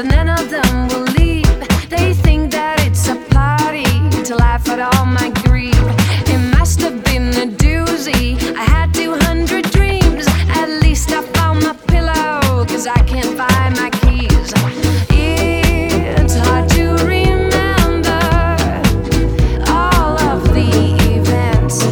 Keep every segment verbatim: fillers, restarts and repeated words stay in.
and none of them will leave. They think that it's a party to laugh at all my grief. It must have been a doozy. I had two hundred dreams. At least I found my pillow, cause I can't find my keys. It's hard to remember all of the events,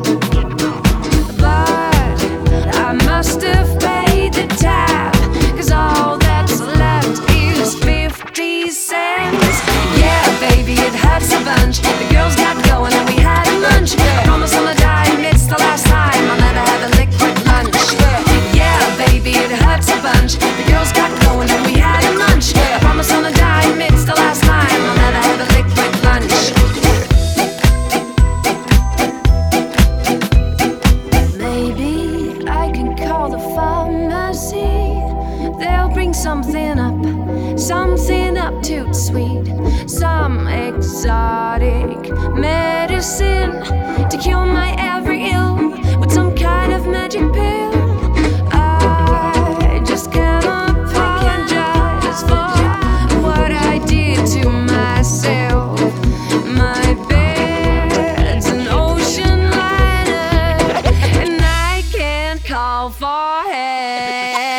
but I must have paid the tab, cause all that's left is fifty cents. Yeah, baby, it hurts a bunch. The girls got going and we had lunch. I promise on a dime, it's the last time I'll never have a liquid lunch. Yeah, baby, it hurts a bunch. The girls got going and we had lunch. I promise on a dime, it's the last time I'll never have a liquid lunch. Maybe I can call the pharmacy. They'll bring something up, something up too sweet, some exotic medicine to cure my every ill with some kind of magic pill. I just can't apologize for what I did to myself. My bed's an ocean liner, and I can't call for help.